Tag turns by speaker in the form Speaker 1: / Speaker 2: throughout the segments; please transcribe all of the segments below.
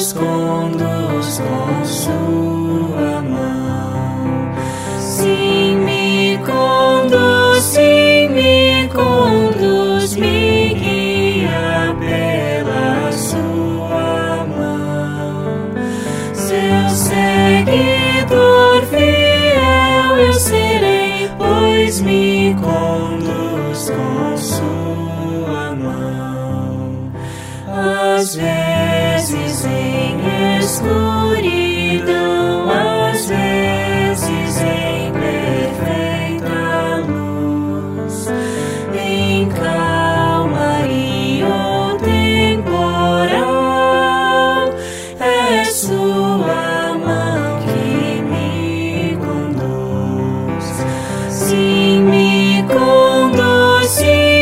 Speaker 1: nos conduz com sua mão. Sim, me conduz, me guia pela sua mão. Seu seguidor fiel eu serei, pois me conduz com sua mão. Às vezes em escuridão, às vezes em perfeita luz, em calmaria ou temporal, é sua mão que me conduz. Sim, me conduz,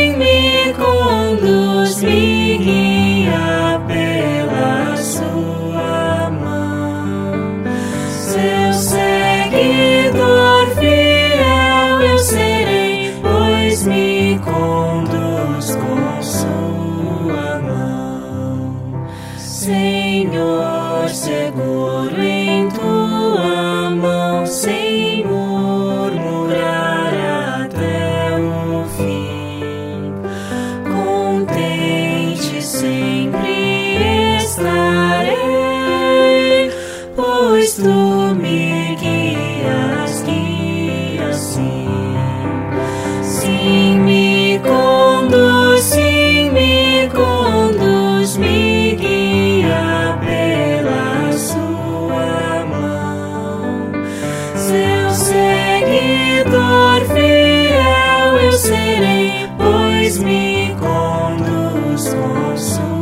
Speaker 1: me guia pela sua mão. Seu seguidor fiel eu serei, pois me conduz com sua mão. Senhor, seguro em tua mão, sem murmurar até o fim. Contente sempre estarei, pois tu me guias sim. Sim, me conduz, me guia pela sua mão. Seu seguidor fiel eu serei, pois me conduz com sua